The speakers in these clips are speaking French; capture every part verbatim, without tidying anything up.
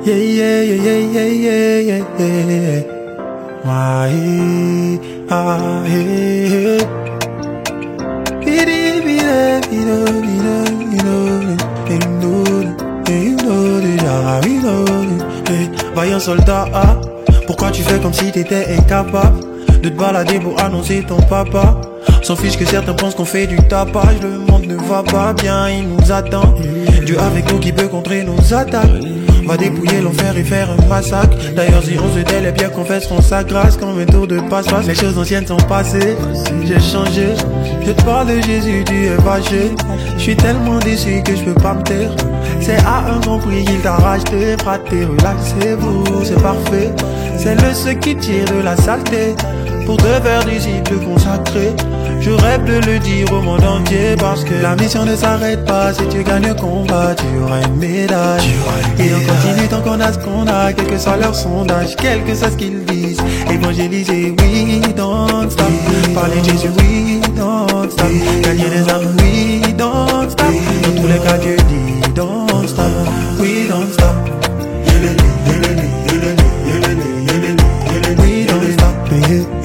Yeah, yeah, yeah, yeah, yeah, yeah, yeah. My, ah, hey, hey. Vaillant soldat, ah, pourquoi tu fais comme si t'étais incapable de te balader pour annoncer ton papa? S'en fiche que certains pensent qu'on fait du tapage. Le monde ne va pas bien, il nous attend. Dieu avec nous qui peut contrer nos attaques. Va dépouiller l'enfer et faire un massacre. D'ailleurs si on se tait, les pierres confesseront sa grâce. Comme un tour de passe-passe, les choses anciennes sont passées. J'ai changé, je te parle de Jésus, tu es fâché. Je suis tellement déçu que je peux pas me taire. C'est à un bon prix qu'il t'a racheté. Fraté, relaxez-vous, c'est parfait. C'est le ce qui tire de la saleté pour te faire disciple consacré. Je rêve de le dire au monde entier, parce que la mission ne s'arrête pas. Si tu gagnes le combat, tu auras une médaille. Et on continue tant qu'on a ce qu'on a, quel que soit leur sondage, quel que soit ce qu'ils disent. Évangéliser, oui, don't stop. Parler de Jésus, oui, don't stop. Gagner des âmes, oui, don't stop. Dans tous les cas, Dieu dit, don't stop. Oui, don't stop. We don't stop.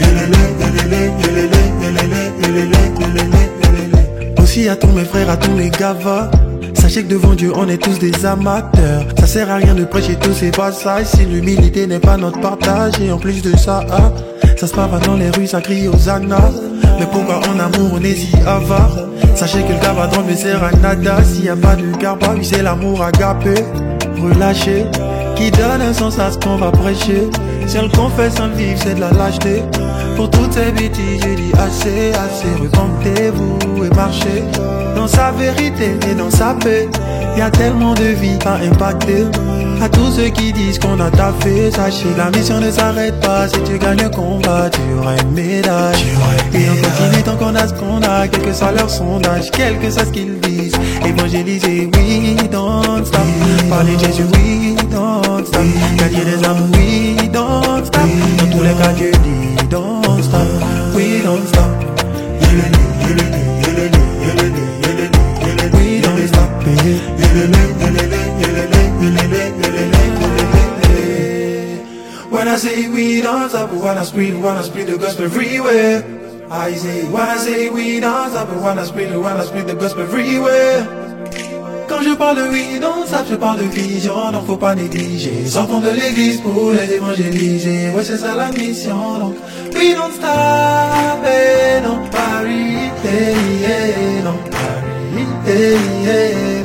Aussi à tous mes frères, à tous mes gavas, sachez que devant Dieu on est tous des amateurs. Ça sert à rien de prêcher tous ces passages si l'humilité n'est pas notre partage. Et en plus de ça, ah, ça se passe dans les rues, ça crie aux annas. Mais pourquoi en amour on est si avare? Sachez que le gavadron ne sert à nada s'il n'y a pas de garba. Oui, c'est l'amour agapé, relâché, qui donne un sens à ce qu'on va prêcher. Si on le confesse sans le vivre, c'est de la lâcheté. Pour toutes ces bêtises, j'ai dit assez, assez. Repentez-vous et marchez dans sa vérité et dans sa paix. Y a tellement de vies à impacter. À tous ceux qui disent qu'on a taffé, sachez, la mission ne s'arrête pas. Si tu gagnes le combat, tu auras une médaille. Et on continue tant qu'on a ce qu'on a, quel que soit leur sondage, quel que soit ce qu'ils disent. Évangéliser, oui, don't stop. Parler de Jésus, oui, don't stop. Gagner des âmes, oui, don't stop. Dans tous les cas, Dieu dit, don't stop. We don't stop. We don't stop. When I say we don't stop, we wanna spread, we wanna spread the gospel everywhere. I say, when I say we don't stop, we wanna spread, we wanna spread the gospel everywhere. Quand je parle de we don't stop, je parle de vision, donc faut pas négliger. Sortons de l'église pour les évangéliser. Ouais, c'est ça la mission, donc we don't stop, et non, Paris, eh, eh, non, Paris, eh, eh.